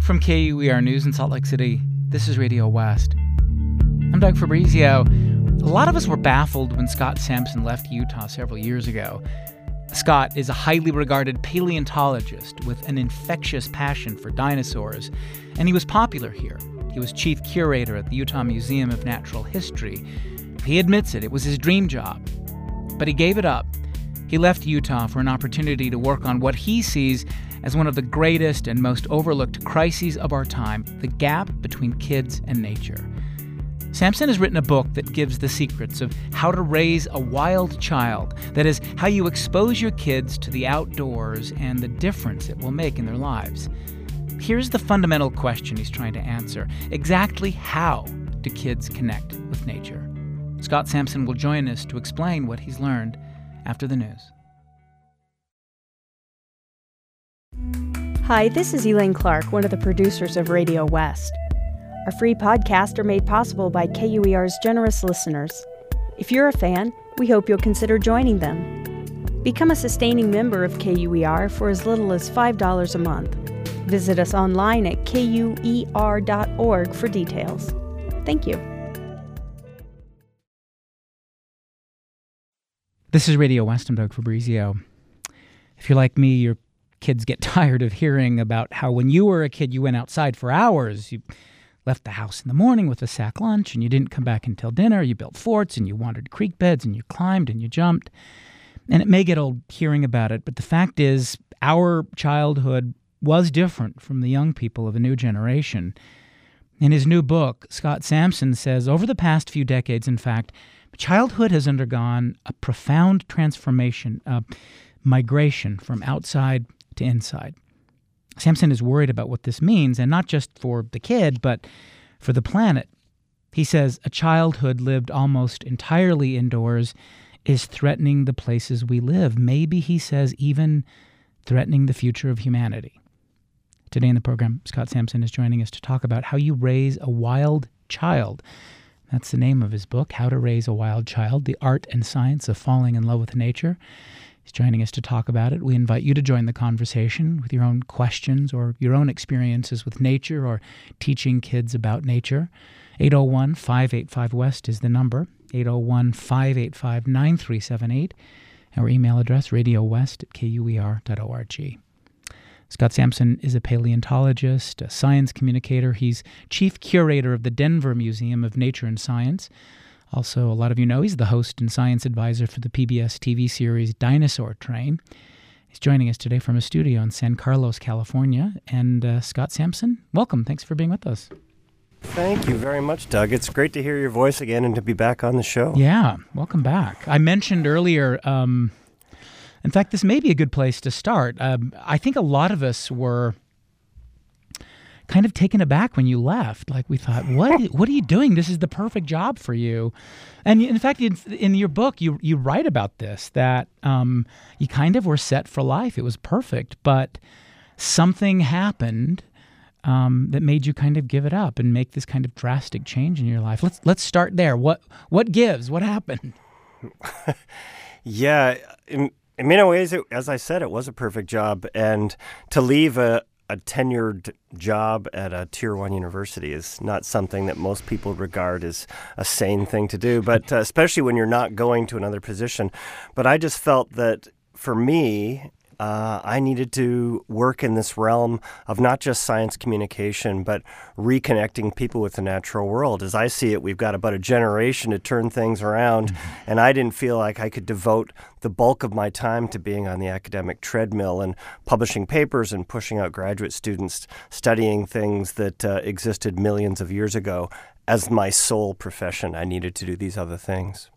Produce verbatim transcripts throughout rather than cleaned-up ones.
From K U E R News in Salt Lake City, this is Radio West. I'm Doug Fabrizio. A lot of us were baffled when Scott Sampson left Utah several years ago. Scott is a highly regarded paleontologist with an infectious passion for dinosaurs, and he was popular here. He was chief curator at the Utah Museum of Natural History. He admits it, it was his dream job. But he gave it up. He left Utah for an opportunity to work on what he sees as one of the greatest and most overlooked crises of our time, the gap between kids and nature. Sampson has written a book that gives the secrets of how to raise a wild child, that is, how you expose your kids to the outdoors and the difference it will make in their lives. Here's the fundamental question he's trying to answer. Exactly how do kids connect with nature? Scott Sampson will join us to explain what he's learned after the news. Hi, this is Elaine Clark, one of the producers of Radio West. Our free podcasts are made possible by K U E R's generous listeners. If you're a fan, we hope you'll consider joining them. Become a sustaining member of K U E R for as little as five dollars a month. Visit us online at K U E R dot org for details. Thank you. This is Radio West. I'm Doug Fabrizio. If you're like me, your kids get tired of hearing about how when you were a kid, you went outside for hours. You left the house in the morning with a sack lunch, and you didn't come back until dinner. You built forts, and you wandered creek beds, and you climbed, and you jumped. And it may get old hearing about it, but the fact is our childhood was different from the young people of a new generation. In his new book, Scott Sampson says, over the past few decades, in fact, childhood has undergone a profound transformation, a migration from outside to inside. Sampson is worried about what this means, and not just for the kid, but for the planet. He says a childhood lived almost entirely indoors is threatening the places we live. Maybe, he says, even threatening the future of humanity. Today in the program, Scott Sampson is joining us to talk about how you raise a wild child. That's the name of his book, How to Raise a Wild Child, The Art and Science of Falling in Love with Nature. He's joining us to talk about it. We invite you to join the conversation with your own questions or your own experiences with nature or teaching kids about nature. eight oh one, five eight five, W E S T is the number, eight oh one, five eight five, nine three seven eight. Our email address, radiowest at K U E R dot org. Scott Sampson is a paleontologist, a science communicator. He's chief curator of the Denver Museum of Nature and Science. Also, a lot of you know he's the host and science advisor for the P B S T V series Dinosaur Train. He's joining us today from a studio in San Carlos, California. And uh, Scott Sampson, welcome. Thanks for being with us. Thank you very much, Doug. It's great to hear your voice again and to be back on the show. Yeah, welcome back. I mentioned earlier, um, in fact, this may be a good place to start. Um, I think a lot of us were kind of taken aback when you left. Like, we thought, what what are you doing? This is the perfect job for you. And in fact, in, in your book, you you write about this, that um, you kind of were set for life. It was perfect, but something happened um, that made you kind of give it up and make this kind of drastic change in your life. Let's let's start there. What what gives? What happened? yeah, in, in many ways, it, as I said, it was a perfect job. And to leave a A tenured job at a tier one university is not something that most people regard as a sane thing to do, but uh, especially when you're not going to another position. But I just felt that for me, uh, I needed to work in this realm of not just science communication, but reconnecting people with the natural world. As I see it, we've got about a generation to turn things around, mm-hmm. and I didn't feel like I could devote the bulk of my time to being on the academic treadmill and publishing papers and pushing out graduate students studying things that uh, existed millions of years ago. As my sole profession, I needed to do these other things.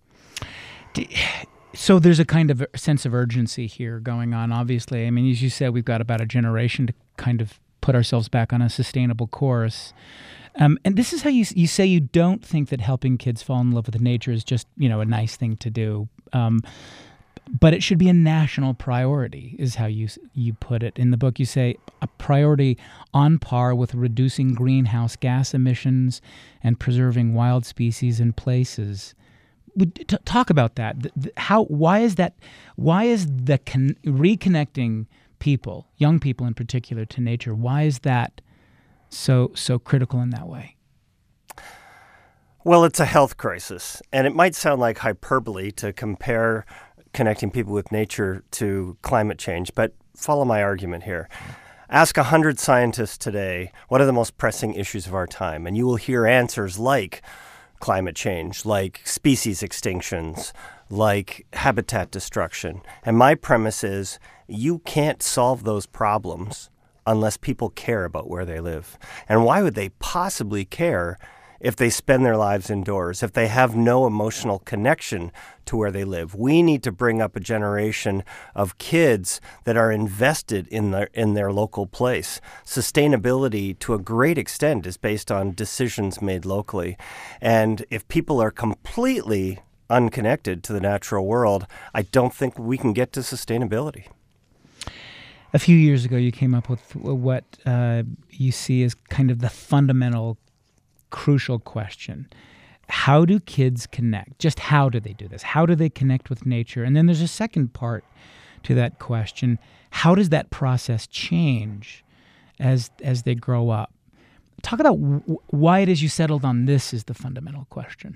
So there's a kind of sense of urgency here going on, obviously. I mean, as you said, we've got about a generation to kind of put ourselves back on a sustainable course. Um, and this is how you you say you don't think that helping kids fall in love with nature is just, you know, a nice thing to do. Um, but it should be a national priority, is how you you put it. In the book, you say a priority on par with reducing greenhouse gas emissions and preserving wild species and places. T- talk about that. How? Why is that? Why is the con- reconnecting people, young people in particular, to nature? Why is that so so critical in that way? Well, it's a health crisis, and it might sound like hyperbole to compare connecting people with nature to climate change, but follow my argument here. Ask one hundred scientists today, what are the most pressing issues of our time? And you will hear answers like climate change, like species extinctions, like habitat destruction. And my premise is you can't solve those problems unless people care about where they live. And why would they possibly care if they spend their lives indoors, if they have no emotional connection to where they live? We need to bring up a generation of kids that are invested in their, in their local place. Sustainability, to a great extent, is based on decisions made locally. And if people are completely unconnected to the natural world, I don't think we can get to sustainability. A few years ago, you came up with what uh, you see as kind of the fundamental crucial question. How do kids connect? Just how do they do this? How do they connect with nature? And then there's a second part to that question. How does that process change as as they grow up? Talk about w- why it is you settled on this as the fundamental question.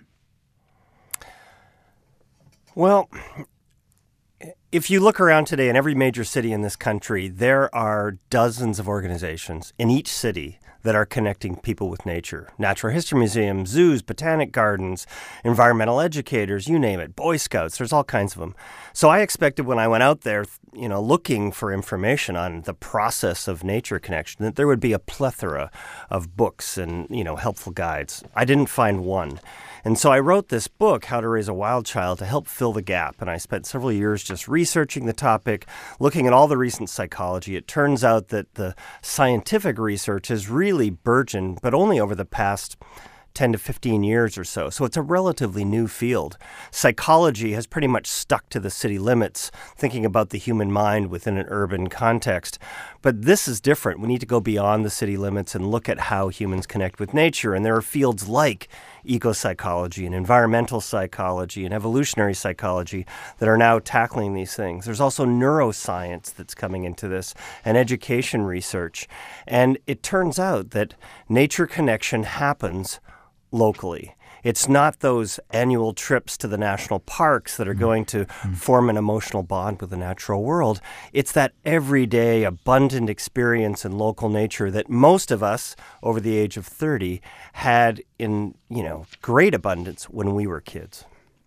Well, if you look around today in every major city in this country, there are dozens of organizations in each city that are connecting people with nature. Natural history museums, zoos, botanic gardens, environmental educators, you name it, Boy Scouts, there's all kinds of them. So I expected when I went out there, you know, looking for information on the process of nature connection, that there would be a plethora of books and, you know, helpful guides. I didn't find one. And so I wrote this book, How to Raise a Wild Child, to help fill the gap. And I spent several years just researching the topic, looking at all the recent psychology. It turns out that the scientific research has really burgeoned, but only over the past ten to fifteen years or so. So it's a relatively new field. Psychology has pretty much stuck to the city limits, thinking about the human mind within an urban context. But this is different. We need to go beyond the city limits and look at how humans connect with nature. And there are fields like ecopsychology and environmental psychology and evolutionary psychology that are now tackling these things. There's also neuroscience that's coming into this and education research. And it turns out that nature connection happens locally. It's not those annual trips to the national parks that are going to form an emotional bond with the natural world. It's that everyday abundant experience in local nature that most of us over the age of thirty had in, you know, great abundance when we were kids.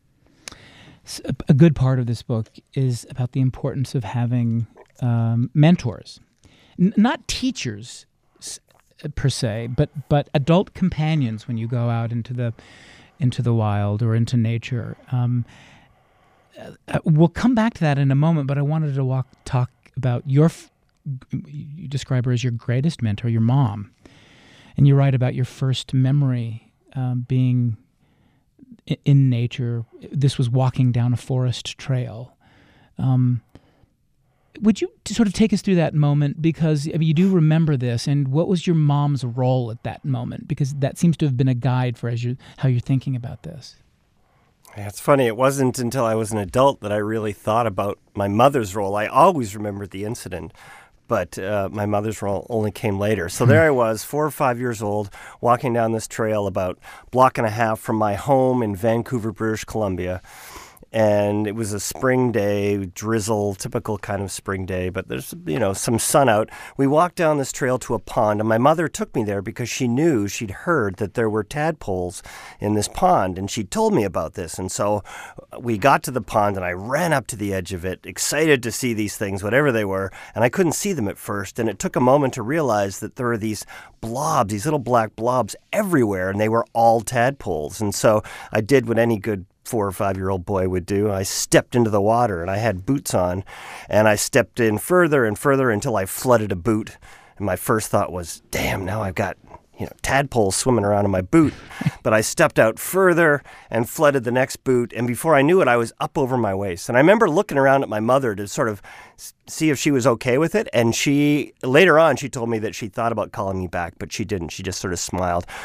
A good part of this book is about the importance of having um, mentors, N- not teachers per se, but but adult companions when you go out into the into the wild or into nature. Um, uh, we'll come back to that in a moment, but I wanted to walk talk about your. F- you describe her as your greatest mentor, your mom, and you write about your first memory um, being in, in nature. This was walking down a forest trail. Um, Would you sort of take us through that moment? Because I mean, you do remember this, and what was your mom's role at that moment? Because that seems to have been a guide for as you how you're thinking about this. Yeah, it's funny. It wasn't until I was an adult that I really thought about my mother's role. I always remembered the incident, but uh, my mother's role only came later. So there I was, four or five years old, walking down this trail about a block and a half from my home in Vancouver, British Columbia. And it was a spring day, drizzle, typical kind of spring day, but there's, you know, some sun out. We walked down this trail to a pond, and my mother took me there because she knew, she'd heard that there were tadpoles in this pond, and she told me about this. And so we got to the pond, and I ran up to the edge of it, excited to see these things, whatever they were, and I couldn't see them at first. And it took a moment to realize that there were these blobs, these little black blobs everywhere, and they were all tadpoles. And so I did what any good four or five year old boy would do. I stepped into the water, and I had boots on, and I stepped in further and further until I flooded a boot. And my first thought was, damn, now I've got, you know, tadpoles swimming around in my boot. But I stepped out further and flooded the next boot, and before I knew it, I was up over my waist. And I remember looking around at my mother to sort of see if she was okay with it, and she, later on, she told me that she thought about calling me back, but she didn't. She just sort of smiled.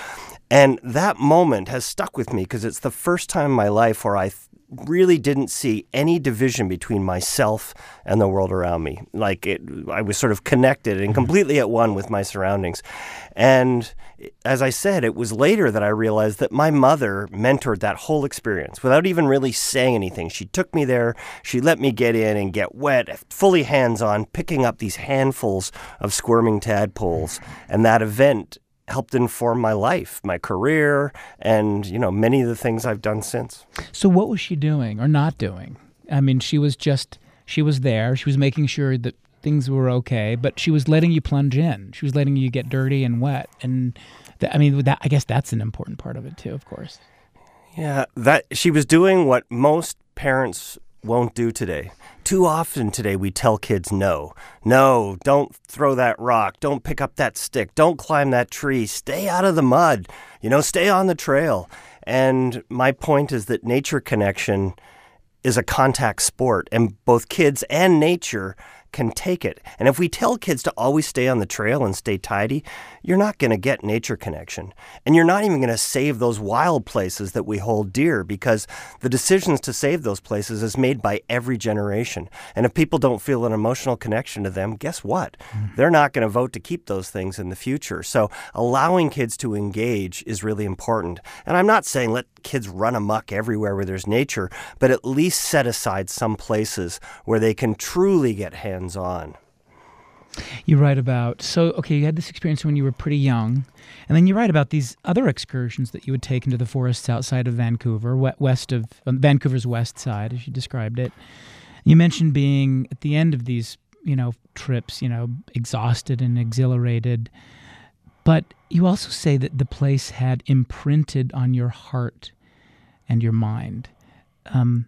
And that moment has stuck with me because it's the first time in my life where I th- really didn't see any division between myself and the world around me. Like it, I was sort of connected and completely at one with my surroundings. And as I said, it was later that I realized that my mother mentored that whole experience without even really saying anything. She took me there. She let me get in and get wet, fully hands-on, picking up these handfuls of squirming tadpoles. And that event helped inform my life, my career, and, you know, many of the things I've done since. So what was she doing or not doing? I mean, she was just, she was there. She was making sure that things were okay, but she was letting you plunge in. She was letting you get dirty and wet. And th- I mean, that, I guess that's an important part of it too, of course. Yeah, that she was doing what most parents won't do today. Too often today we tell kids no. No, don't throw that rock. Don't pick up that stick. Don't climb that tree. Stay out of the mud. You know, stay on the trail. And my point is that nature connection is a contact sport, and both kids and nature can take it. And if we tell kids to always stay on the trail and stay tidy, you're not going to get nature connection. And you're not even going to save those wild places that we hold dear, because the decisions to save those places is made by every generation. And if people don't feel an emotional connection to them, guess what? Mm. They're not going to vote to keep those things in the future. So allowing kids to engage is really important. And I'm not saying let kids run amok everywhere where there's nature, but at least set aside some places where they can truly get hands on. You write about, so, okay, you had this experience when you were pretty young, and then you write about these other excursions that you would take into the forests outside of Vancouver, west of, um, Vancouver's west side, as you described it. You mentioned being, at the end of these, you know, trips, you know, exhausted and exhilarated, but you also say that the place had imprinted on your heart and your mind. Um,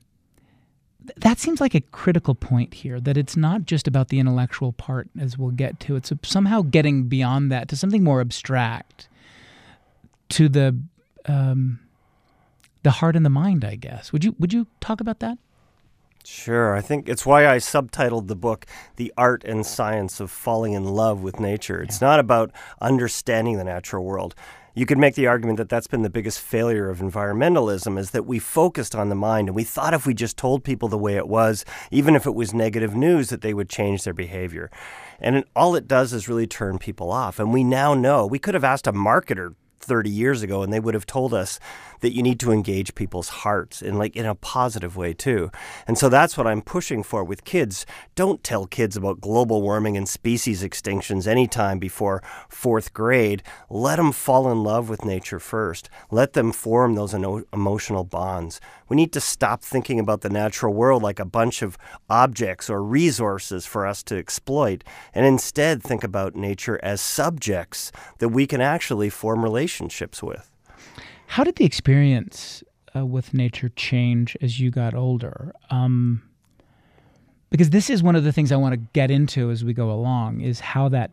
That seems like a critical point here, that it's not just about the intellectual part, as we'll get to. It's somehow getting beyond that to something more abstract, to the um, the heart and the mind, I guess. Would you would you talk about that? Sure. I think it's why I subtitled the book, The Art and Science of Falling in Love with Nature. It's yeah. not about understanding the natural world. You could make the argument that that's been the biggest failure of environmentalism, is that we focused on the mind and we thought if we just told people the way it was, even if it was negative news, that they would change their behavior. And it, all it does is really turn people off. And we now know, we could have asked a marketer thirty years ago and they would have told us that you need to engage people's hearts in like in a positive way too. And so that's what I'm pushing for with kids. Don't tell kids about global warming and species extinctions anytime before fourth grade. Let them fall in love with nature first. Let them form those eno- emotional bonds. We need to stop thinking about the natural world like a bunch of objects or resources for us to exploit, and instead think about nature as subjects that we can actually form relationships with. How did the experience uh, with nature change as you got older? Um, because this is one of the things I want to get into as we go along, is how that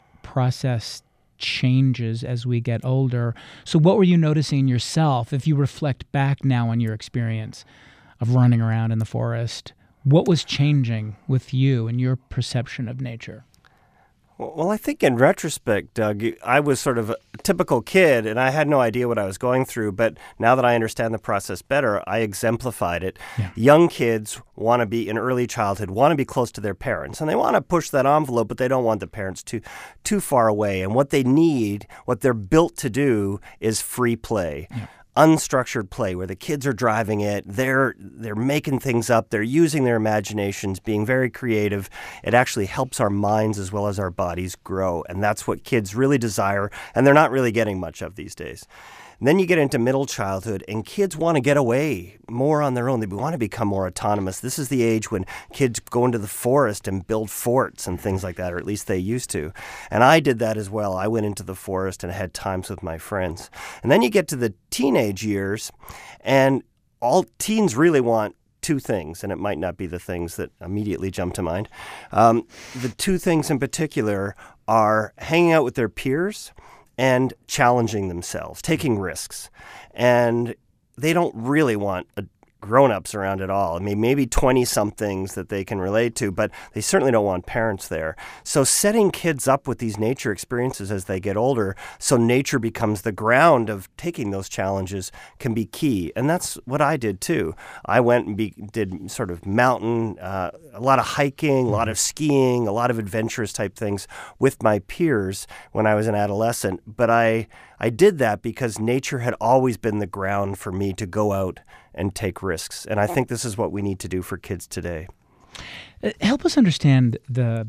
process changes as we get older. So what were you noticing in yourself, if you reflect back now on your experience of running around in the forest? What was changing with you and your perception of nature? Well, I think in retrospect, Doug, I was sort of a typical kid and I had no idea what I was going through. But now that I understand the process better, I exemplified it. Yeah. Young kids want to be, in early childhood, want to be close to their parents. And they want to push that envelope, but they don't want the parents too, too far away. And what they need, what they're built to do, is free play. Yeah. Unstructured play where the kids are driving it, they're they're making things up, they're using their imaginations, being very creative. It actually helps our minds as well as our bodies grow, and that's what kids really desire, and they're not really getting much of these days. And then you get into middle childhood, and kids want to get away more on their own. They want to become more autonomous. This is the age when kids go into the forest and build forts and things like that, or at least they used to. And I did that as well. I went into the forest and had times with my friends. And then you get to the teenage years, and all teens really want two things, and it might not be the things that immediately jump to mind. Um, the two things in particular are hanging out with their peers and challenging themselves, taking risks. And they don't really want a grown-ups around at all. I mean, maybe twenty-somethings that they can relate to, but they certainly don't want parents there. So setting kids up with these nature experiences as they get older, so nature becomes the ground of taking those challenges, can be key. And that's what I did too. I went and be, did sort of mountain, uh, a lot of hiking, a lot of skiing, a lot of adventurous type things with my peers when I was an adolescent. But I, I did that because nature had always been the ground for me to go out and take risks. And I think this is what we need to do for kids today. Uh, help us understand the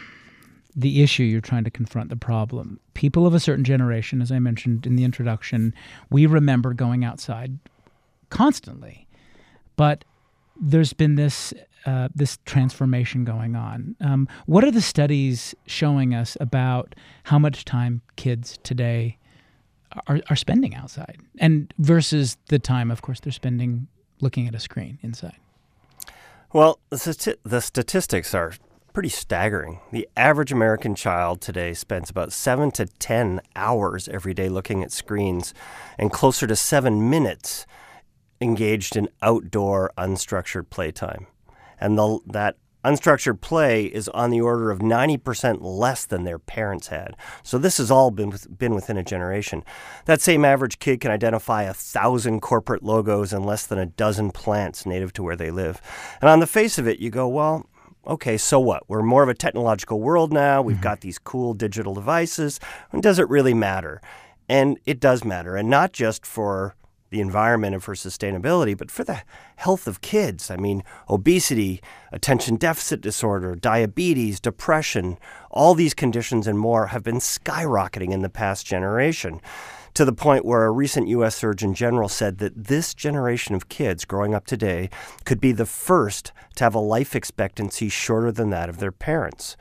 the issue you're trying to confront, the problem. People of a certain generation, as I mentioned in the introduction, we remember going outside constantly. But there's been this uh, this transformation going on. Um, what are the studies showing us about how much time kids today Are, are spending outside, and versus the time, of course, they're spending looking at a screen inside? Well, the, stati- the statistics are pretty staggering. The average American child today spends about seven to ten hours every day looking at screens, and closer to seven minutes engaged in outdoor unstructured playtime. And the, that unstructured play is on the order of ninety percent less than their parents had. So this has all been been within a generation. That same average kid can identify a thousand corporate logos and less than a dozen plants native to where they live. And on the face of it, you go, well, okay, so what? We're more of a technological world now. We've got these cool digital devices. And does it really matter? And it does matter. And not just for the environment and for sustainability, but for the health of kids. I mean, obesity, attention deficit disorder, diabetes, depression, all these conditions and more have been skyrocketing in the past generation, to the point where a recent U S Surgeon General said that this generation of kids growing up today could be the first to have a life expectancy shorter than that of their parents.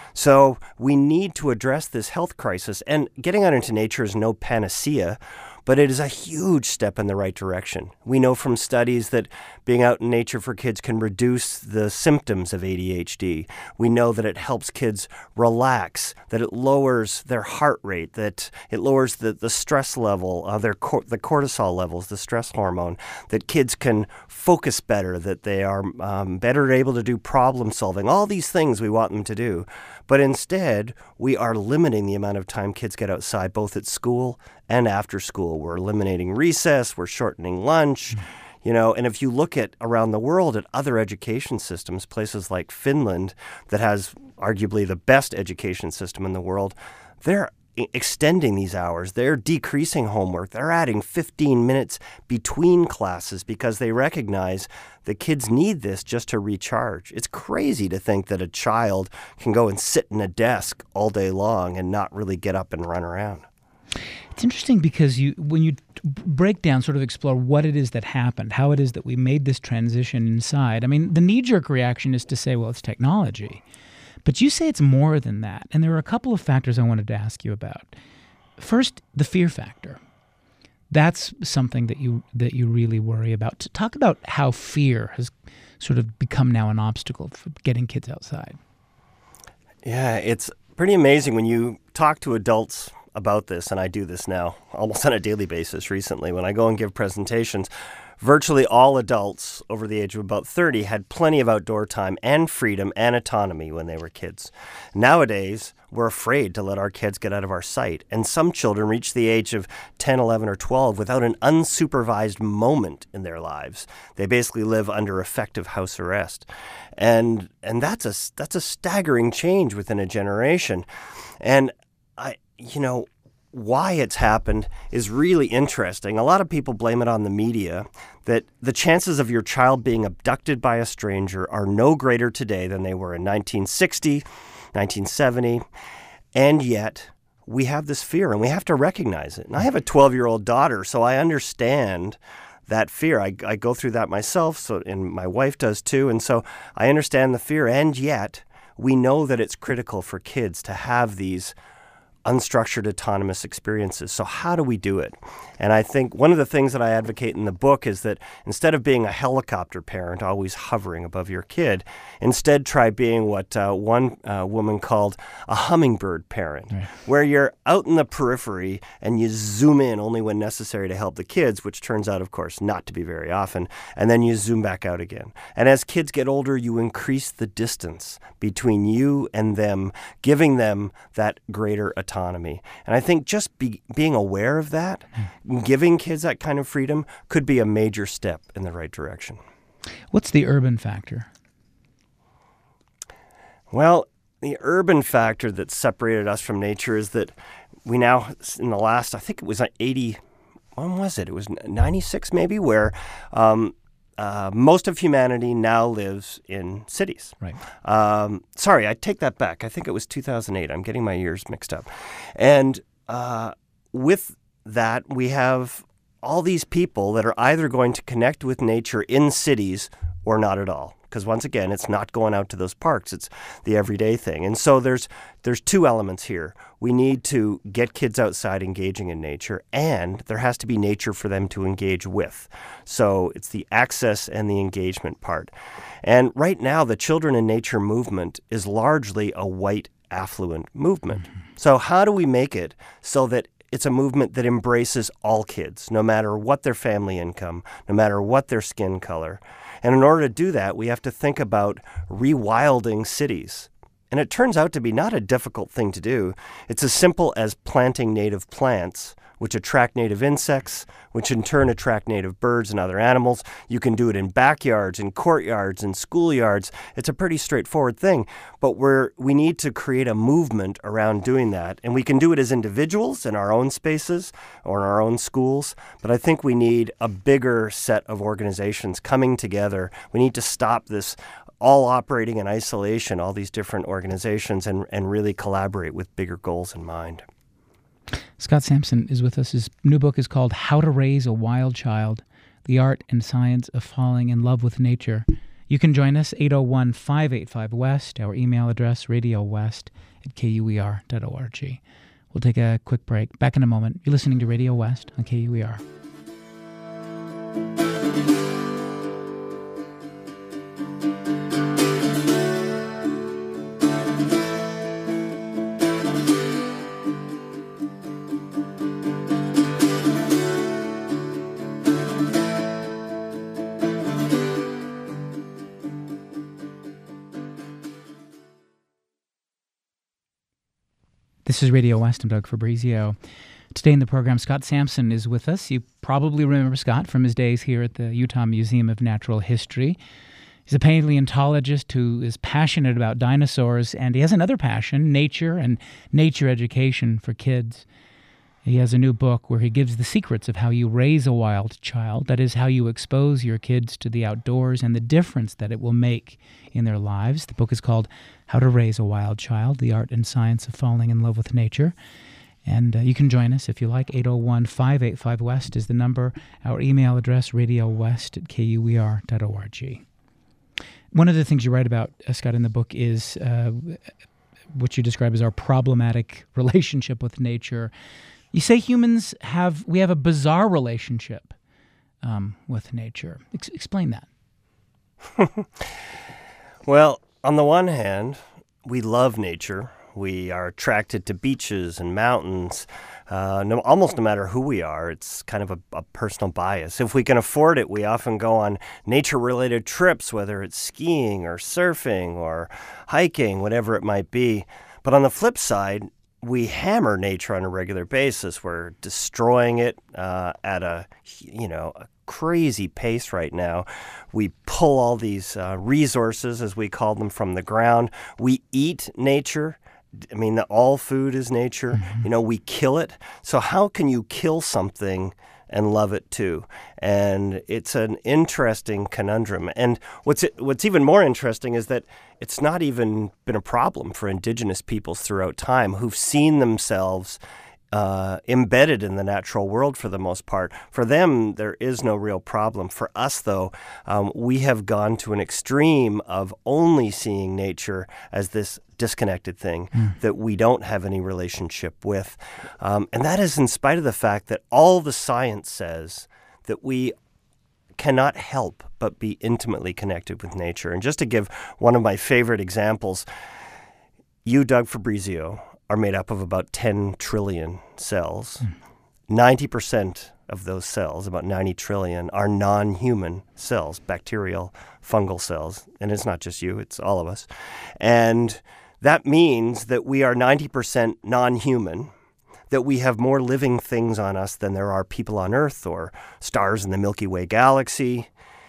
So we need to address this health crisis, and getting out into nature is no panacea, but it is a huge step in the right direction. We know from studies that being out in nature for kids can reduce the symptoms of A D H D. We know that it helps kids relax, that it lowers their heart rate, that it lowers the, the stress level, uh, their cor- the cortisol levels, the stress hormone, that kids can focus better, that they are um, better able to do problem solving, all these things we want them to do. But instead, we are limiting the amount of time kids get outside, both at school and after school. We're eliminating recess, we're shortening lunch, you know, and if you look at around the world at other education systems, places like Finland that has arguably the best education system in the world, they're extending these hours. They're decreasing homework. They're adding fifteen minutes between classes because they recognize the kids need this just to recharge. It's crazy to think that a child can go and sit in a desk all day long and not really get up and run around. It's interesting because you, when you break down, sort of explore what it is that happened, how it is that we made this transition inside. I mean, the knee-jerk reaction is to say, well, it's technology. But you say it's more than that. And there are a couple of factors I wanted to ask you about. First, the fear factor. That's something that you that you really worry about. To talk about how fear has sort of become now an obstacle for getting kids outside. Yeah, it's pretty amazing when you talk to adults about this, and I do this now almost on a daily basis recently when I go and give presentations. Virtually all adults over the age of about thirty had plenty of outdoor time and freedom and autonomy when they were kids. Nowadays, we're afraid to let our kids get out of our sight, and some children reach the age of ten, eleven, or twelve without an unsupervised moment in their lives. They basically live under effective house arrest. And and that's a, that's a staggering change within a generation. And, I, you know, why it's happened is really interesting. A lot of people blame it on the media, that the chances of your child being abducted by a stranger are no greater today than they were in nineteen sixty, nineteen seventy, and yet we have this fear and we have to recognize it. And I have a twelve-year-old daughter, so I understand that fear. I, I go through that myself, so and my wife does too, and so I understand the fear, and yet we know that it's critical for kids to have these unstructured autonomous experiences. So how do we do it? And I think one of the things that I advocate in the book is that instead of being a helicopter parent, always hovering above your kid, instead try being what uh, one uh, woman called a hummingbird parent, right, where you're out in the periphery and you zoom in only when necessary to help the kids, which turns out, of course, not to be very often, and then you zoom back out again. And as kids get older, you increase the distance between you and them, giving them that greater autonomy. Autonomy. And I think just be, being aware of that, giving kids that kind of freedom, could be a major step in the right direction. What's the urban factor? Well, the urban factor that separated us from nature is that we now, in the last, I think it was eighty, when was it? It was ninety-six maybe, where um, Uh, most of humanity now lives in cities. Right. Um, sorry, I take that back. I think it was two thousand eight. I'm getting my years mixed up. And uh, with that, we have all these people that are either going to connect with nature in cities or not at all. Because once again, it's not going out to those parks. It's the everyday thing. And so there's there's two elements here. We need to get kids outside engaging in nature, and there has to be nature for them to engage with. So it's the access and the engagement part. And right now, the Children in Nature movement is largely a white, affluent movement. Mm-hmm. So how do we make it so that it's a movement that embraces all kids, no matter what their family income, no matter what their skin color? And in order to do that, we have to think about rewilding cities. And it turns out to be not a difficult thing to do. It's as simple as planting native plants, which attract native insects, which in turn attract native birds and other animals. You can do it in backyards, in courtyards, in schoolyards. It's a pretty straightforward thing. But we're, we need to create a movement around doing that. And we can do it as individuals in our own spaces or in our own schools. But I think we need a bigger set of organizations coming together. We need to stop this all operating in isolation, all these different organizations, and, and really collaborate with bigger goals in mind. Scott Sampson is with us. His new book is called How to Raise a Wild Child, The Art and Science of Falling in Love with Nature. You can join us, eight oh one, five eight five, West, our email address, radio west at K U E R dot org. We'll take a quick break. Back in a moment. You're listening to Radio West on K U E R. This is Radio West. I'm Doug Fabrizio. Today in the program, Scott Sampson is with us. You probably remember Scott from his days here at the Utah Museum of Natural History. He's a paleontologist who is passionate about dinosaurs, and he has another passion, nature and nature education for kids. He has a new book where he gives the secrets of how you raise a wild child, that is, how you expose your kids to the outdoors and the difference that it will make in their lives. The book is called How to Raise a Wild Child, The Art and Science of Falling in Love with Nature. And uh, you can join us if you like. eight oh one, five eight five, West is the number. Our email address, radio west at K U E R dot org. One of the things you write about, uh, Scott, in the book is uh, what you describe as our problematic relationship with nature. You say humans have, we have a bizarre relationship um, with nature. Ex- explain that. Well, on the one hand, we love nature. We are attracted to beaches and mountains. Uh, no, almost no matter who we are, it's kind of a, a personal bias. If we can afford it, we often go on nature-related trips, whether it's skiing or surfing or hiking, whatever it might be. But on the flip side, we hammer nature on a regular basis. We're destroying it uh, at a, you know, a crazy pace right now. We pull all these uh, resources, as we call them, from the ground. We eat nature. I mean, the, all food is nature. Mm-hmm. You know, we kill it. So how can you kill something and love it too? And it's an interesting conundrum. And what's what's even more interesting is that it's not even been a problem for indigenous peoples throughout time who've seen themselves uh, embedded in the natural world for the most part. For them, there is no real problem. For us, though, um, we have gone to an extreme of only seeing nature as this disconnected thing mm. that we don't have any relationship with. Um, and that is in spite of the fact that all the science says that we cannot help but be intimately connected with nature. And just to give one of my favorite examples, you, Doug Fabrizio, are made up of about ten trillion cells. Mm. ninety percent of those cells, about ninety trillion, are non-human cells, bacterial, fungal cells. And it's not just you, it's all of us. And that means that we are ninety percent non-human, that we have more living things on us than there are people on Earth or stars in the Milky Way galaxy.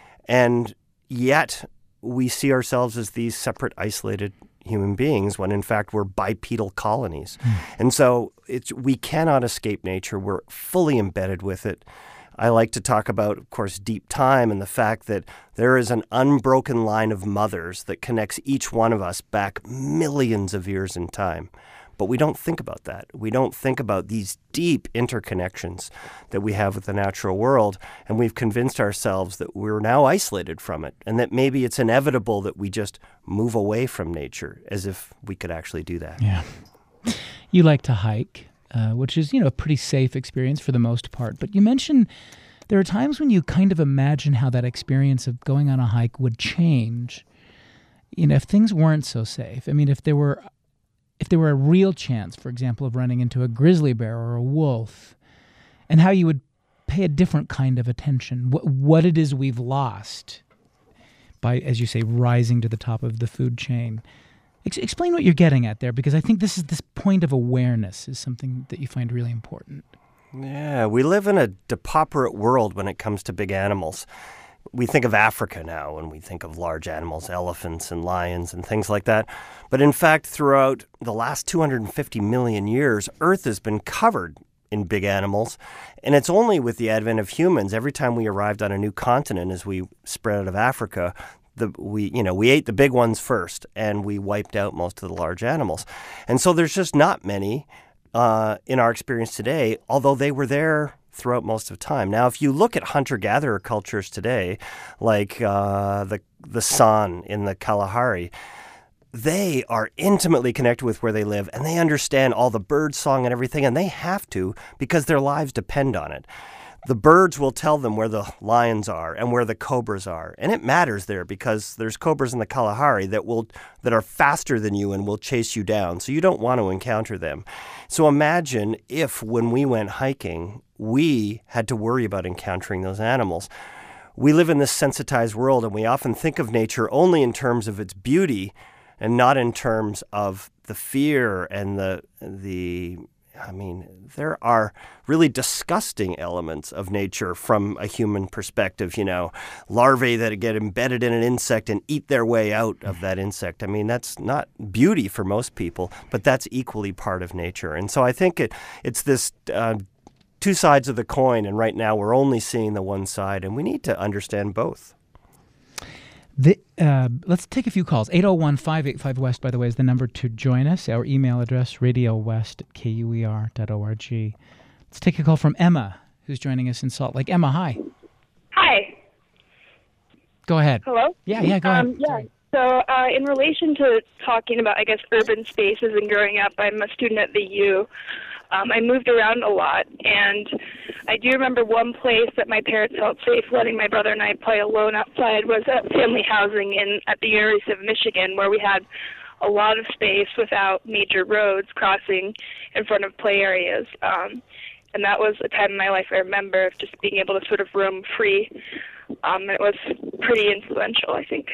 And yet we see ourselves as these separate, isolated human beings when in fact we're bipedal colonies. Mm. And so it's, we cannot escape nature. We're fully embedded with it. I like to talk about, of course, deep time and the fact that there is an unbroken line of mothers that connects each one of us back millions of years in time. But we don't think about that. We don't think about these deep interconnections that we have with the natural world, and we've convinced ourselves that we're now isolated from it, and that maybe it's inevitable that we just move away from nature, as if we could actually do that. Yeah. You like to hike, uh, which is, you know, a pretty safe experience for the most part. But you mentioned there are times when you kind of imagine how that experience of going on a hike would change, you know, if things weren't so safe. I mean, if there were... If there were a real chance, for example, of running into a grizzly bear or a wolf, and how you would pay a different kind of attention, what, what it is we've lost by, as you say, rising to the top of the food chain. Ex- explain what you're getting at there, because I think this is this point of awareness is something that you find really important. Yeah, we live in a depauperate world when it comes to big animals. We think of Africa now when we think of large animals, elephants and lions and things like that. But in fact, throughout the last two hundred fifty million years, Earth has been covered in big animals. And it's only with the advent of humans, every time we arrived on a new continent as we spread out of Africa, the, we, you know, we ate the big ones first and we wiped out most of the large animals. And so there's just not many uh, in our experience today, although they were there throughout most of time. Now, if you look at hunter-gatherer cultures today, like uh, the the San in the Kalahari, they are intimately connected with where they live, and they understand all the bird song and everything, and they have to because their lives depend on it. The birds will tell them where the lions are and where the cobras are. And it matters there because there's cobras in the Kalahari that will that are faster than you and will chase you down. So you don't want to encounter them. So imagine if when we went hiking, we had to worry about encountering those animals. We live in this sensitized world, and we often think of nature only in terms of its beauty and not in terms of the fear and the the I mean, there are really disgusting elements of nature from a human perspective, you know, larvae that get embedded in an insect and eat their way out of that insect. I mean, that's not beauty for most people, but that's equally part of nature. And so I think it it's this uh, two sides of the coin, and right now we're only seeing the one side, and we need to understand both. The, uh, let's take a few calls. eight oh one, five eight five, West, by the way, is the number to join us. Our email address, radio west at k u e r dot org. Let's take a call from Emma, who's joining us in Salt Lake. Emma, hi. Hi. Go ahead. Hello? Yeah, yeah, go um, ahead. Yeah. Sorry. So uh, in relation to talking about, I guess, urban spaces and growing up, I'm a student at the U. Um, I moved around a lot, and I do remember one place that my parents felt safe letting my brother and I play alone outside was at family housing in at the University of Michigan, where we had a lot of space without major roads crossing in front of play areas. Um, and that was a time in my life I remember of just being able to sort of roam free. Um, and it was pretty influential, I think.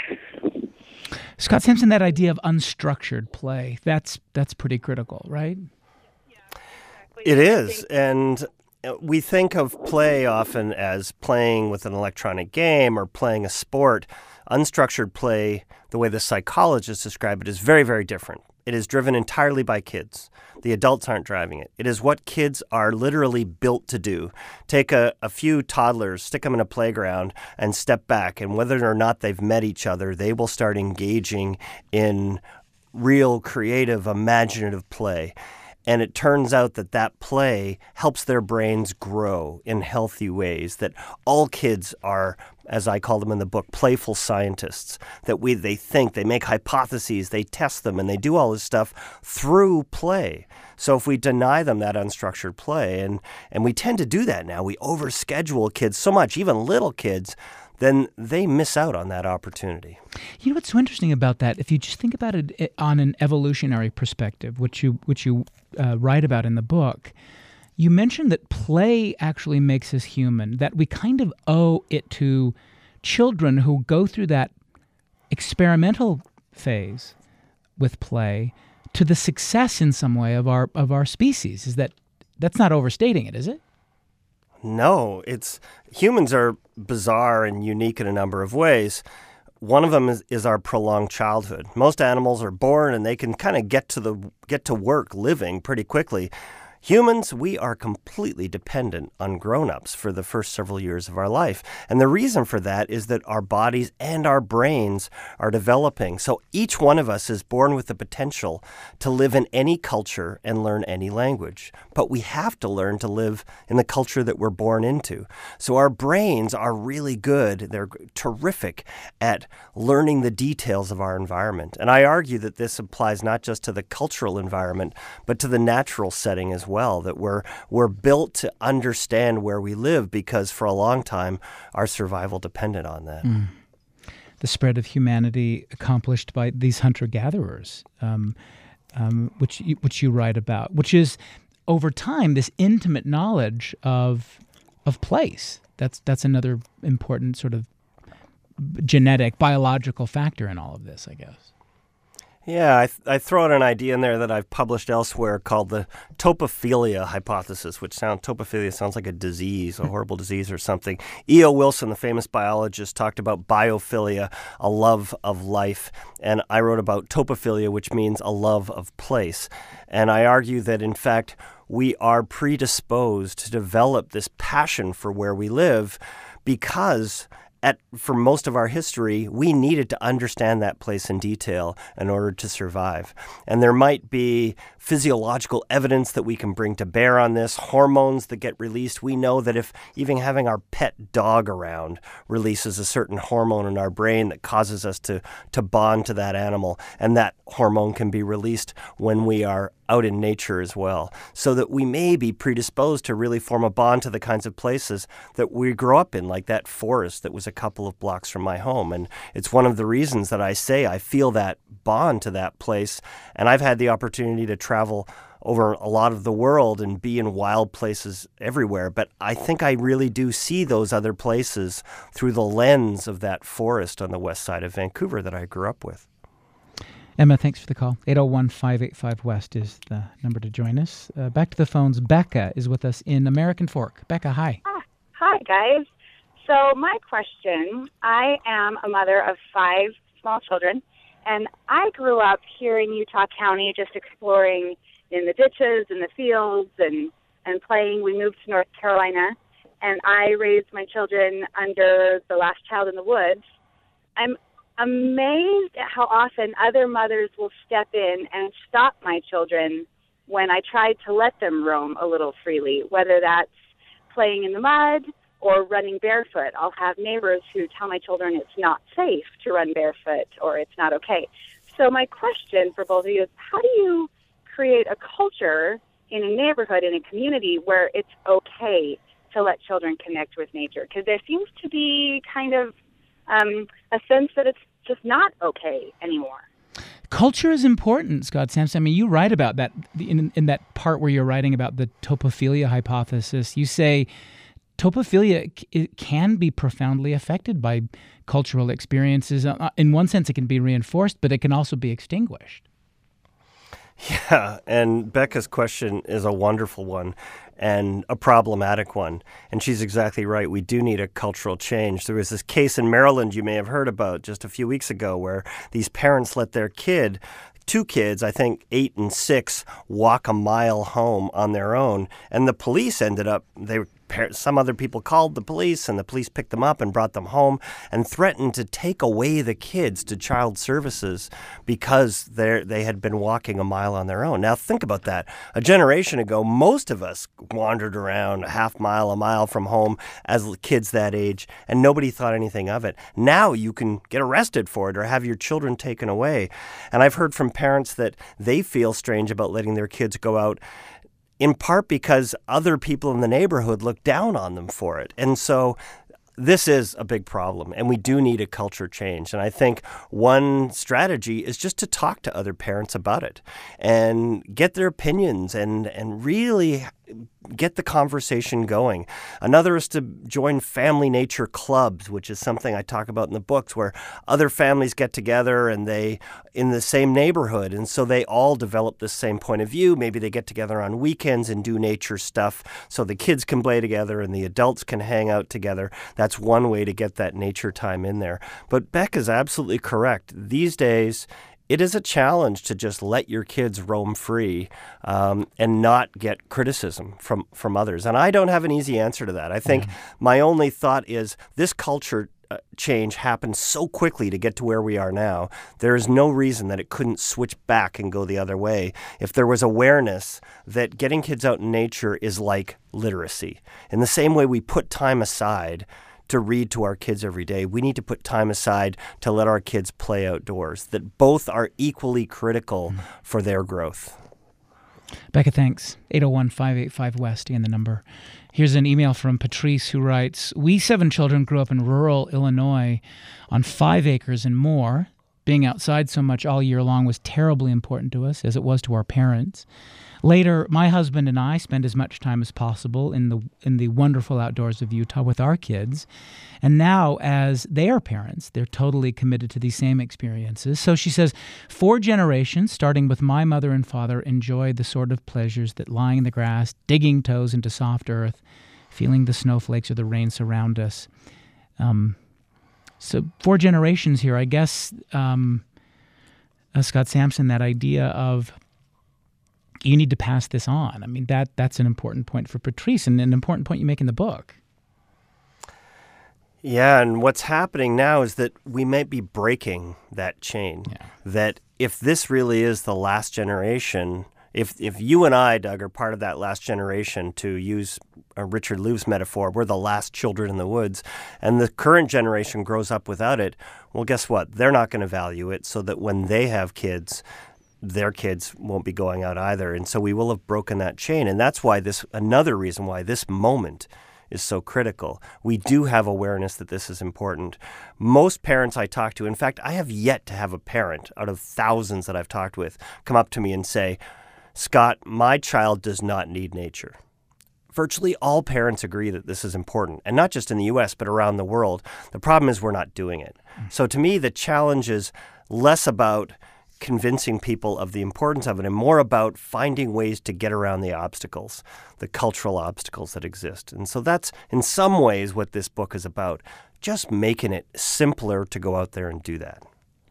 Scott Sampson, that idea of unstructured play, that's that's pretty critical, right? It is, and we think of play often as playing with an electronic game or playing a sport. Unstructured play, the way the psychologists describe it, is very, very different. It is driven entirely by kids. The adults aren't driving it. It is what kids are literally built to do. Take a, a few toddlers, stick them in a playground, and step back, and whether or not they've met each other, they will start engaging in real, creative, imaginative play. And it turns out that that play helps their brains grow in healthy ways, that all kids are, as I call them in the book, playful scientists, that we they think, they make hypotheses, they test them, and they do all this stuff through play. So if we deny them that unstructured play, and, and we tend to do that now, we overschedule kids so much, even little kids, then they miss out on that opportunity. You know what's so interesting about that? If you just think about it on an evolutionary perspective, which you which you uh, write about in the book, you mentioned that play actually makes us human, that we kind of owe it to children who go through that experimental phase with play to the success in some way of our of our species. Is that that's not overstating it, is it? No, it's humans are bizarre and unique in a number of ways. One of them is, is our prolonged childhood. Most animals are born and they can kind of get to the get to work living pretty quickly. Humans, we are completely dependent on grown-ups for the first several years of our life. And the reason for that is that our bodies and our brains are developing. So each one of us is born with the potential to live in any culture and learn any language. But we have to learn to live in the culture that we're born into. So our brains are really good. They're terrific at learning the details of our environment. And I argue that this applies not just to the cultural environment, but to the natural setting as well. well, that we're we're built to understand where we live because for a long time our survival depended on that. Mm. The spread of humanity accomplished by these hunter-gatherers, um, um, which you, which you write about, which is over time this intimate knowledge of of place. That's that's another important sort of genetic, biological factor in all of this, I guess. Yeah, I, th- I throw out an idea in there that I've published elsewhere called the topophilia hypothesis, which sound topophilia sounds like a disease, a horrible disease or something. E O. Wilson, the famous biologist, talked about biophilia, a love of life, and I wrote about topophilia, which means a love of place. And I argue that, in fact, we are predisposed to develop this passion for where we live because At, for most of our history, we needed to understand that place in detail in order to survive. And there might be physiological evidence that we can bring to bear on this, hormones that get released. We know that if even having our pet dog around releases a certain hormone in our brain that causes us to, to bond to that animal, and that hormone can be released when we are out in nature as well, so that we may be predisposed to really form a bond to the kinds of places that we grow up in, like that forest that was a couple of blocks from my home. And it's one of the reasons that I say I feel that bond to that place. And I've had the opportunity to travel over a lot of the world and be in wild places everywhere. But I think I really do see those other places through the lens of that forest on the west side of Vancouver that I grew up with. Emma, thanks for the call. eight oh one, five eight five, West is the number to join us. Uh, back to the phones. Becca is with us in American Fork. Becca, hi. Ah, hi, guys. So my question, I am a mother of five small children, and I grew up here in Utah County just exploring in the ditches and the fields and, and playing. We moved to North Carolina, and I raised my children under the Last Child in the Woods. I'm amazed at how often other mothers will step in and stop my children when I try to let them roam a little freely, whether that's playing in the mud or running barefoot. I'll have neighbors who tell my children it's not safe to run barefoot or it's not okay. So my question for both of you is, how do you create a culture in a neighborhood, in a community, where it's okay to let children connect with nature? Because there seems to be kind of um, a sense that it's just not okay anymore. Culture is important, Scott Sampson. I mean, you write about that in, in that part where you're writing about the topophilia hypothesis. You say topophilia c- can be profoundly affected by cultural experiences. In one sense, it can be reinforced, but it can also be extinguished. Yeah, and Becca's question is a wonderful one and a problematic one. And she's exactly right. We do need a cultural change. There was this case in Maryland you may have heard about just a few weeks ago where these parents let their kid, two kids, I think eight and six, walk a mile home on their own. And the police ended up, they par- some other people called the police, and the police picked them up and brought them home and threatened to take away the kids to child services because they they had been walking a mile on their own. Now think about that. A generation ago, most of us wandered around a half mile, a mile from home as kids that age, and nobody thought anything of it. Now you can get arrested for it or have your children taken away. And I've heard from parents that they feel strange about letting their kids go out, in part because other people in the neighborhood look down on them for it. And so this is a big problem, and we do need a culture change. And I think one strategy is just to talk to other parents about it and get their opinions and, and really get the conversation going. Another is to join family nature clubs, which is something I talk about in the books, where other families get together and they in the same neighborhood. And so they all develop the same point of view. Maybe they get together on weekends and do nature stuff so the kids can play together and the adults can hang out together. That's one way to get that nature time in there. But Beck is absolutely correct. These days, it is a challenge to just let your kids roam free um, and not get criticism from, from others. And I don't have an easy answer to that. I think mm. my only thought is this culture uh, change happened so quickly to get to where we are now. There is no reason that it couldn't switch back and go the other way if there was awareness that getting kids out in nature is like literacy. In the same way we put time aside to read to our kids every day, we need to put time aside to let our kids play outdoors, that both are equally critical for their growth. Becca, thanks. eight oh one, five eight five, Westy and the number. Here's an email from Patrice who writes, we seven children grew up in rural Illinois on five acres and more. Being outside so much all year long was terribly important to us, as it was to our parents. Later, my husband and I spend as much time as possible in the in the wonderful outdoors of Utah with our kids. And now, as they are parents, they're totally committed to these same experiences. So she says, four generations, starting with my mother and father, enjoyed the sort of pleasures that lying in the grass, digging toes into soft earth, feeling the snowflakes or the rain surround us. Um, so four generations here, I guess, um, uh, Scott Sampson, that idea of you need to pass this on. I mean, that that's an important point for Patrice and an important point you make in the book. Yeah, and what's happening now is that we might be breaking that chain. Yeah. That if this really is the last generation, if if you and I, Doug, are part of that last generation, to use uh, Richard Louv's metaphor, we're the last children in the woods, and the current generation grows up without it, well, guess what? They're not going to value it, so that when they have kids, their kids won't be going out either. And so we will have broken that chain. And that's why this, another reason why this moment is so critical. We do have awareness that this is important. Most parents I talk to, in fact, I have yet to have a parent out of thousands that I've talked with come up to me and say, Scott, my child does not need nature. Virtually all parents agree that this is important, and not just in the U S, but around the world. The problem is we're not doing it. So to me, the challenge is less about convincing people of the importance of it and more about finding ways to get around the obstacles, the cultural obstacles that exist. And so that's in some ways what this book is about, just making it simpler to go out there and do that.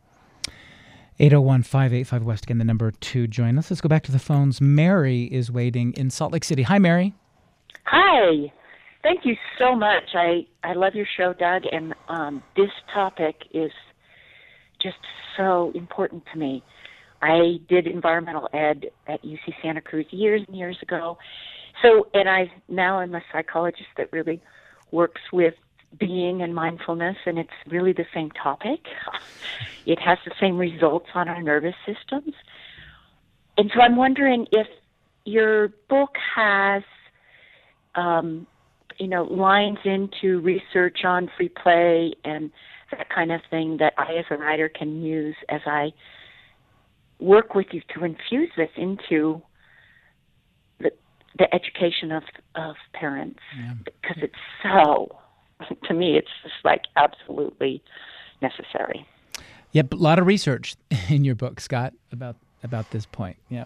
eight oh one, five eight five, West, again, the number to join us. Let's go back to the phones. Mary is waiting in Salt Lake City. Hi, Mary. Hi. Thank you so much. I, I love your show, Doug, and um, this topic is just so important to me. I did environmental ed at U C Santa Cruz years and years ago. So, and I now am a psychologist that really works with being and mindfulness, and it's really the same topic. It has the same results on our nervous systems. And so I'm wondering if your book has, um, you know, lines into research on free play and that kind of thing that I as a writer can use as I work with you to infuse this into the, the education of, of parents. Yeah. Because it's so, to me, it's just like absolutely necessary. Yep, a lot of research in your book, Scott, about, about this point. Yeah.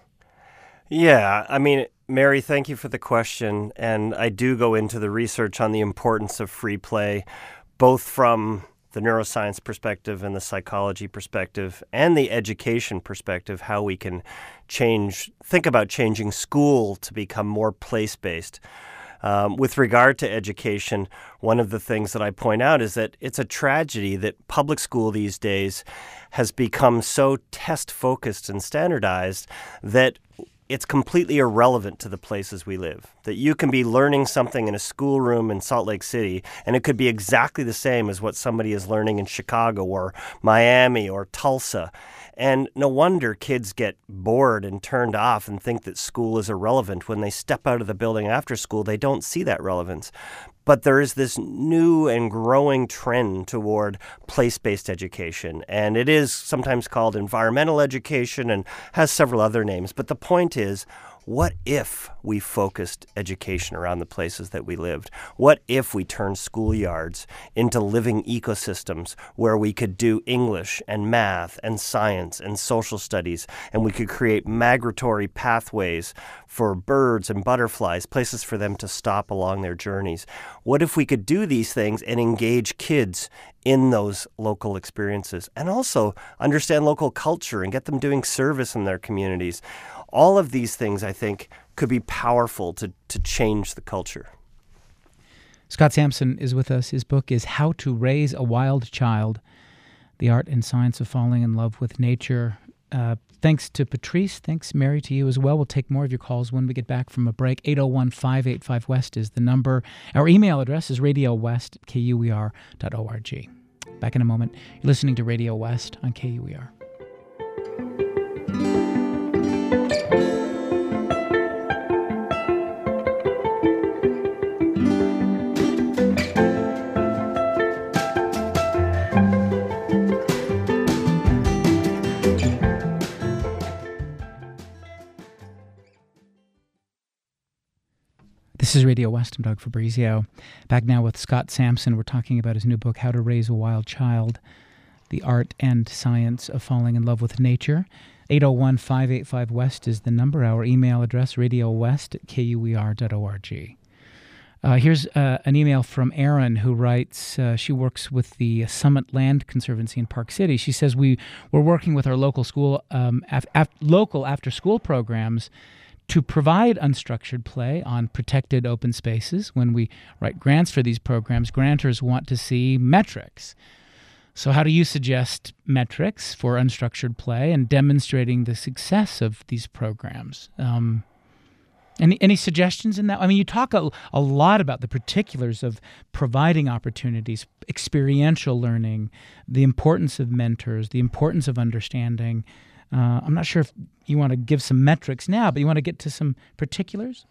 Yeah, I mean, Mary, thank you for the question. And I do go into the research on the importance of free play, both from the neuroscience perspective and the psychology perspective and the education perspective, how we can change, think about changing school to become more place-based. Um, with regard to education, one of the things that I point out is that it's a tragedy that public school these days has become so test-focused and standardized that it's completely irrelevant to the places we live. That you can be learning something in a schoolroom in Salt Lake City, and it could be exactly the same as what somebody is learning in Chicago or Miami or Tulsa. And no wonder kids get bored and turned off and think that school is irrelevant. When they step out of the building after school, they don't see that relevance. But there is this new and growing trend toward place-based education, and it is sometimes called environmental education and has several other names. But the point is, what if we focused education around the places that we lived? What if we turned schoolyards into living ecosystems where we could do English and math and science and social studies, and we could create migratory pathways for birds and butterflies, places for them to stop along their journeys? What if we could do these things and engage kids in those local experiences and also understand local culture and get them doing service in their communities? All of these things, I think, could be powerful to, to change the culture. Scott Sampson is with us. His book is How to Raise a Wild Child, The Art and Science of Falling in Love with Nature. Uh, thanks to Patrice. Thanks, Mary, to you as well. We'll take more of your calls when we get back from a break. eight oh one, five eight five, West is the number. Our email address is radio west at k u e r dot org. Back in a moment. You're listening to Radio West on K U E R. This is Radio West. I'm Doug Fabrizio. Back now with Scott Sampson. We're talking about his new book, How to Raise a Wild Child, The Art and Science of Falling in Love with Nature. eight oh one, five eight five, West is the number. Our email address, radio west at k u e r dot org. Uh, here's uh, an email from Erin, who writes, uh, she works with the Summit Land Conservancy in Park City. She says, we were working with our local school, um, af- af- local after-school programs to provide unstructured play on protected open spaces. When we write grants for these programs, grantors want to see metrics. So how do you suggest metrics for unstructured play and demonstrating the success of these programs? Um, any any suggestions in that? I mean, you talk a, a lot about the particulars of providing opportunities, experiential learning, the importance of mentors, the importance of understanding. Uh, I'm not sure if you want to give some metrics now, but you want to get to some particulars?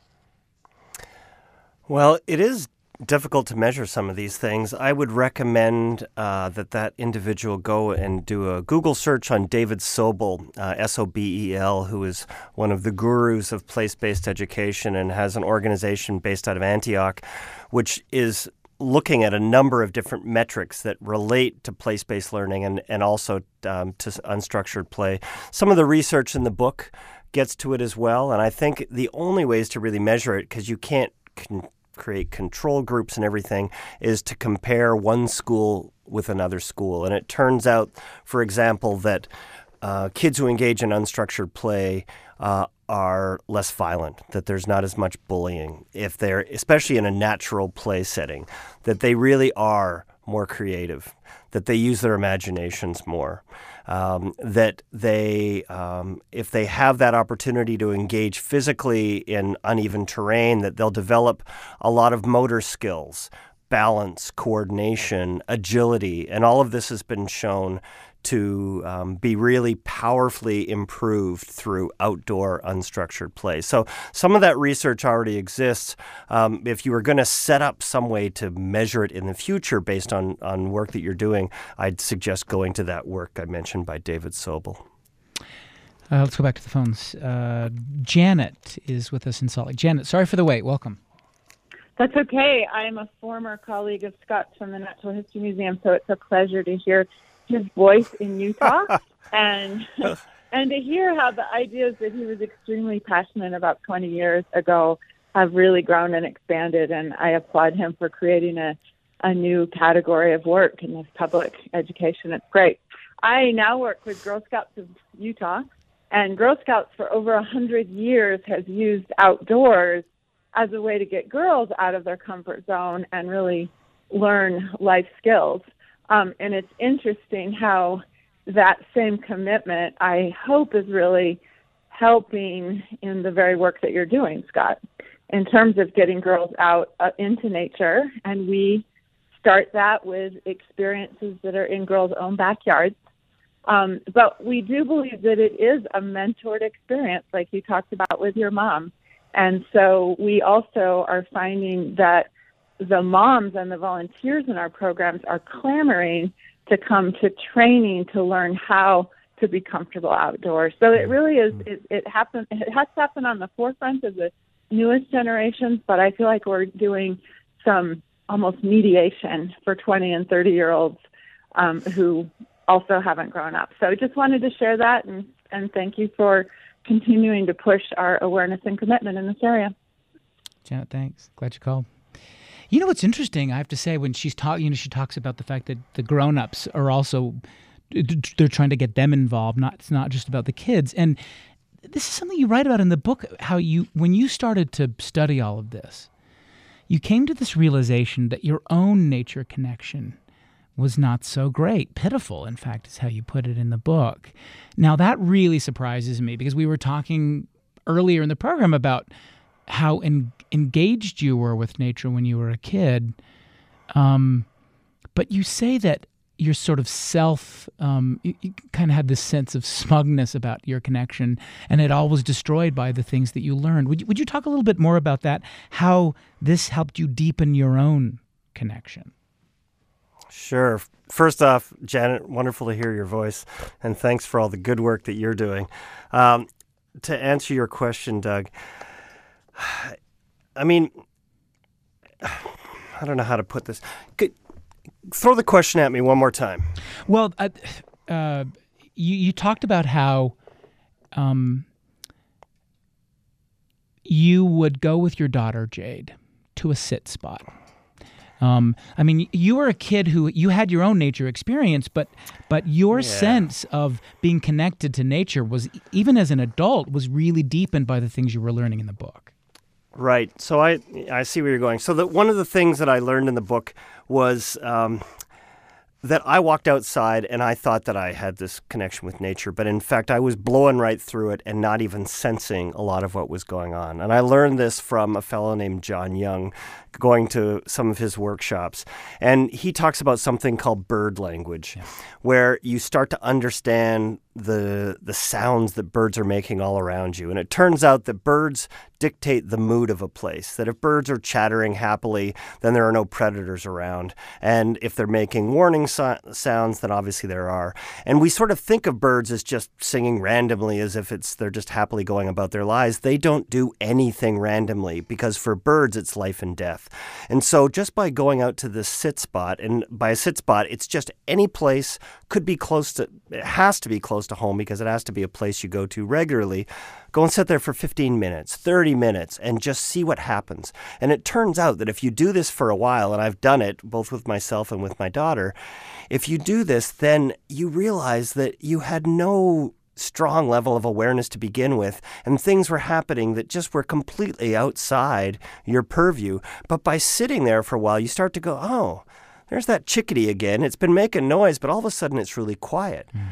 Well, it is difficult to measure some of these things. I would recommend uh, that that individual go and do a Google search on David Sobel, uh, S O B E L, who is one of the gurus of place-based education and has an organization based out of Antioch, which is looking at a number of different metrics that relate to place-based learning and, and also um, to unstructured play. Some of the research in the book gets to it as well, and I think the only ways to really measure it, because you can't con- create control groups and everything, is to compare one school with another school. And it turns out, for example, that uh, kids who engage in unstructured play uh, are less violent, that there's not as much bullying, if they're, especially in a natural play setting, that they really are more creative, that they use their imaginations more, um, that they, um, if they have that opportunity to engage physically in uneven terrain, that they'll develop a lot of motor skills, balance, coordination, agility, and all of this has been shown to um, be really powerfully improved through outdoor unstructured play. So some of that research already exists. Um, if you were going to set up some way to measure it in the future based on, on work that you're doing, I'd suggest going to that work I mentioned by David Sobel. Uh, let's go back to the phones. Uh, Janet is with us in Salt Lake. Janet, sorry for the wait. Welcome. That's okay. I'm a former colleague of Scott's from the Natural History Museum, so it's a pleasure to hear his voice in Utah and and to hear how the ideas that he was extremely passionate about twenty years ago have really grown and expanded. And I applaud him for creating a, a new category of work in this public education. It's great. I now work with Girl Scouts of Utah, and Girl Scouts for over one hundred years has used outdoors as a way to get girls out of their comfort zone and really learn life skills. Um, and it's interesting how that same commitment, I hope, is really helping in the very work that you're doing, Scott, in terms of getting girls out uh, into nature. And we start that with experiences that are in girls' own backyards. Um, but we do believe that it is a mentored experience, like you talked about with your mom. And so we also are finding that the moms and the volunteers in our programs are clamoring to come to training to learn how to be comfortable outdoors. So it really is, it, it happens, it has to happen on the forefront of the newest generations, but I feel like we're doing some almost mediation for twenty and thirty year olds um, who also haven't grown up. So I just wanted to share that, and, and thank you for continuing to push our awareness and commitment in this area. Janet, thanks. Glad you called. You know what's interesting, I have to say, when she's talking, you know, she talks about the fact that the grown-ups are also, they're trying to get them involved. Not it's not just about the kids. And this is something you write about in the book, how you, when you started to study all of this, you came to this realization that your own nature connection was not so great. Pitiful, in fact, is how you put it in the book. Now, that really surprises me, because we were talking earlier in the program about how en- engaged you were with nature when you were a kid. Um, but you say that your sort of self, um, you, you kind of had this sense of smugness about your connection, and it all was destroyed by the things that you learned. Would you, would you talk a little bit more about that, how this helped you deepen your own connection? Sure. First off, Janet, wonderful to hear your voice, and thanks for all the good work that you're doing. Um, to answer your question, Doug, I mean, I don't know how to put this. Could, throw the question at me one more time. Well, uh, uh, you, you talked about how um, you would go with your daughter, Jade, to a sit spot. Um, I mean, you were a kid who, you had your own nature experience, but but your yeah. sense of being connected to nature was, even as an adult, was really deepened by the things you were learning in the book. Right. So I I see where you're going. So the, one of the things that I learned in the book was um, that I walked outside and I thought that I had this connection with nature, but in fact I was blowing right through it and not even sensing a lot of what was going on. And I learned this from a fellow named John Young, going to some of his workshops. And he talks about something called bird language, yeah. where you start to understand the the sounds that birds are making all around you. And it turns out that birds dictate the mood of a place, that if birds are chattering happily, then there are no predators around. And if they're making warning so- sounds, then obviously there are. And we sort of think of birds as just singing randomly, as if it's they're just happily going about their lives. They don't do anything randomly, because for birds, it's life and death. And so just by going out to this sit spot, and by a sit spot, it's just any place, could be close to, it has to be close to home, because it has to be a place you go to regularly. Go and sit there for fifteen minutes, thirty minutes, and just see what happens. And it turns out that if you do this for a while, and I've done it both with myself and with my daughter, if you do this, then you realize that you had no strong level of awareness to begin with, and things were happening that just were completely outside your purview. But by sitting there for a while, you start to go, oh, there's that chickadee again. It's been making noise, but all of a sudden it's really quiet. Mm.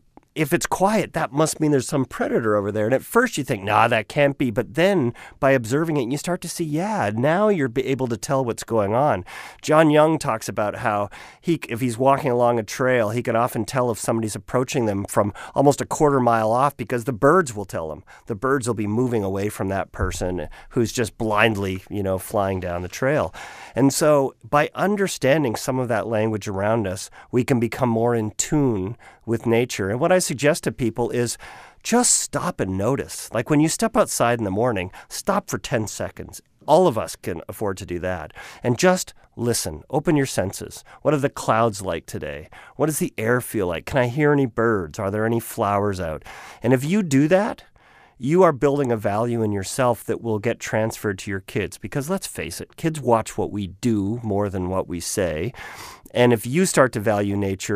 If it's quiet, that must mean there's some predator over there. And at first you think, nah, that can't be. But then by observing it, you start to see, yeah, now you're able to tell what's going on. John Young talks about how he, if he's walking along a trail, he can often tell if somebody's approaching them from almost a quarter mile off, because the birds will tell him. The birds will be moving away from that person who's just blindly, you know, flying down the trail. And so by understanding some of that language around us, we can become more in tune with nature. And what I suggest to people is just stop and notice. Like when you step outside in the morning, stop for ten seconds. All of us can afford to do that. And just listen. Open your senses. What are the clouds like today? What does the air feel like? Can I hear any birds? Are there any flowers out? And if you do that, you are building a value in yourself that will get transferred to your kids. Because let's face it, kids watch what we do more than what we say. And if you start to value nature,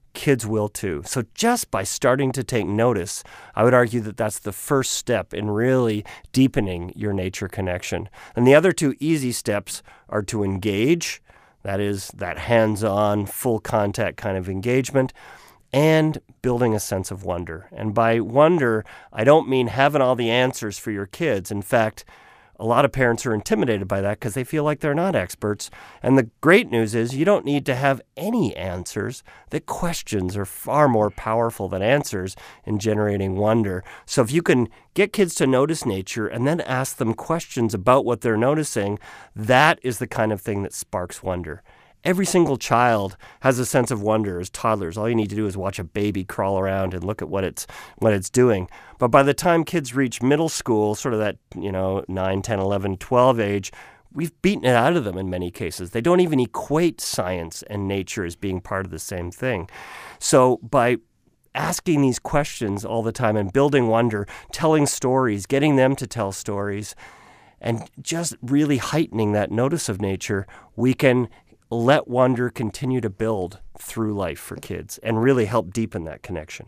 kids will too. So just by starting to take notice, I would argue that that's the first step in really deepening your nature connection. And the other two easy steps are to engage, that is, that hands-on, full contact kind of engagement, and building a sense of wonder. And by wonder, I don't mean having all the answers for your kids. In fact, a lot of parents are intimidated by that because they feel like they're not experts. And the great news is you don't need to have any answers. The questions are far more powerful than answers in generating wonder. So if you can get kids to notice nature and then ask them questions about what they're noticing, that is the kind of thing that sparks wonder. Every single child has a sense of wonder as toddlers. All you need to do is watch a baby crawl around and look at what it's what it's doing. But by the time kids reach middle school, sort of that, you know, nine, ten, eleven, twelve age, we've beaten it out of them in many cases. They don't even equate science and nature as being part of the same thing. So by asking these questions all the time and building wonder, telling stories, getting them to tell stories, and just really heightening that notice of nature, we can let wonder continue to build through life for kids and really help deepen that connection.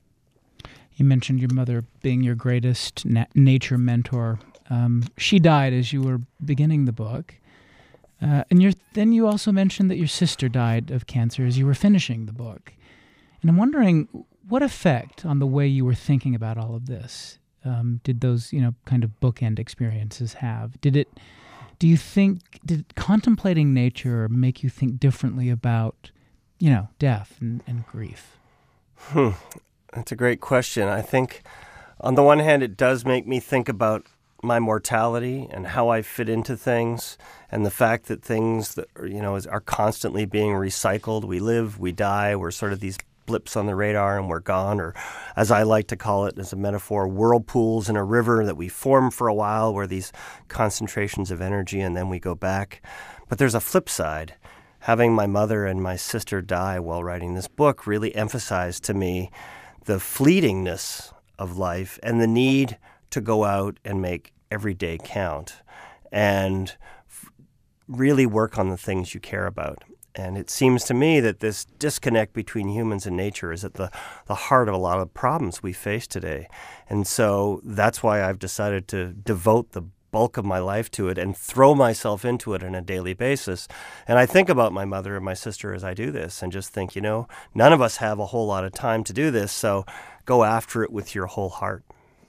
You mentioned your mother being your greatest na- nature mentor. Um, she died as you were beginning the book. Uh, and you're, then you also mentioned that your sister died of cancer as you were finishing the book. And I'm wondering, what effect on the way you were thinking about all of this um, did those, you know, kind of bookend experiences have? Did it... Do you think, did contemplating nature make you think differently about, you know, death and, and grief? Hmm. That's a great question. I think on the one hand, it does make me think about my mortality and how I fit into things and the fact that things that, you know, are constantly being recycled. We live, we die, we're sort of these blips on the radar and we're gone, or as I like to call it as a metaphor, whirlpools in a river that we form for a while where these concentrations of energy and then we go back. But there's a flip side. Having my mother and my sister die while writing this book really emphasized to me the fleetingness of life and the need to go out and make every day count and f- really work on the things you care about. And it seems to me that this disconnect between humans and nature is at the, the heart of a lot of problems we face today. And so that's why I've decided to devote the bulk of my life to it and throw myself into it on a daily basis. And I think about my mother and my sister as I do this and just think, you know, none of us have a whole lot of time to do this, so go after it with your whole heart.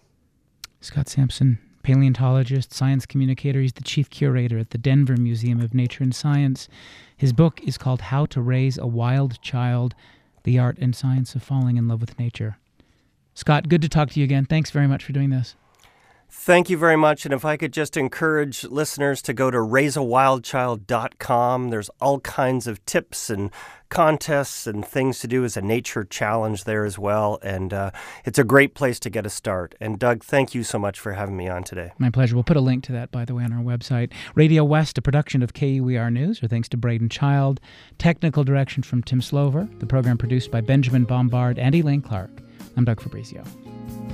Scott Sampson, paleontologist, science communicator. He's the chief curator at the Denver Museum of Nature and Science. His book is called How to Raise a Wild Child, The Art and Science of Falling in Love with Nature. Scott, good to talk to you again. Thanks very much for doing this. Thank you very much. And if I could just encourage listeners to go to raise a wild child dot com. There's all kinds of tips and contests and things to do as a nature challenge there as well. And uh, it's a great place to get a start. And Doug, thank you so much for having me on today. My pleasure. We'll put a link to that, by the way, on our website. Radio West, a production of K U E R News, or thanks to Braden Child. Technical direction from Tim Slover. The program produced by Benjamin Bombard and Elaine Clark. I'm Doug Fabrizio.